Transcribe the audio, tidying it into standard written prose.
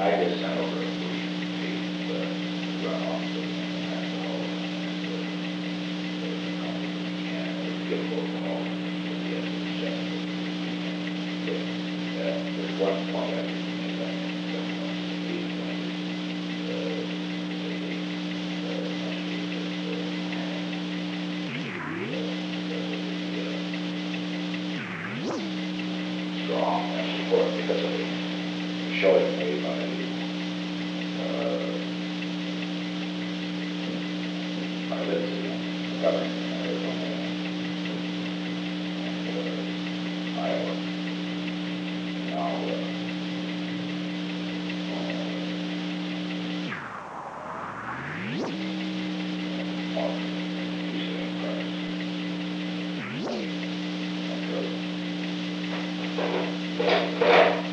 I just sent over a solution to run off the alcohol. Give a little call. Yes, check. There's one point I didn't make that. Strong and support because of the showing made by Lindsay, government.